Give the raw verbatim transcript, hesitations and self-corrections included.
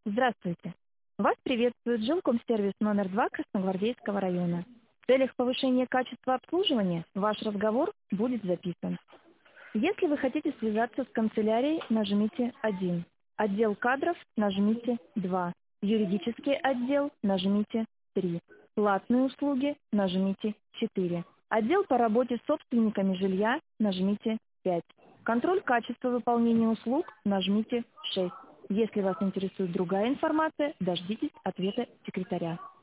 Здравствуйте. Вас приветствует жилкомсервис номер два Красногвардейского района. В целях повышения качества обслуживания ваш разговор будет записан. Если вы хотите связаться с канцелярией, нажмите один. Отдел кадров нажмите два. Юридический отдел нажмите три. Платные услуги нажмите четыре. Отдел по работе с собственниками жилья нажмите пять. Контроль качества выполнения услуг нажмите шесть. Если вас интересует другая информация, дождитесь ответа секретаря.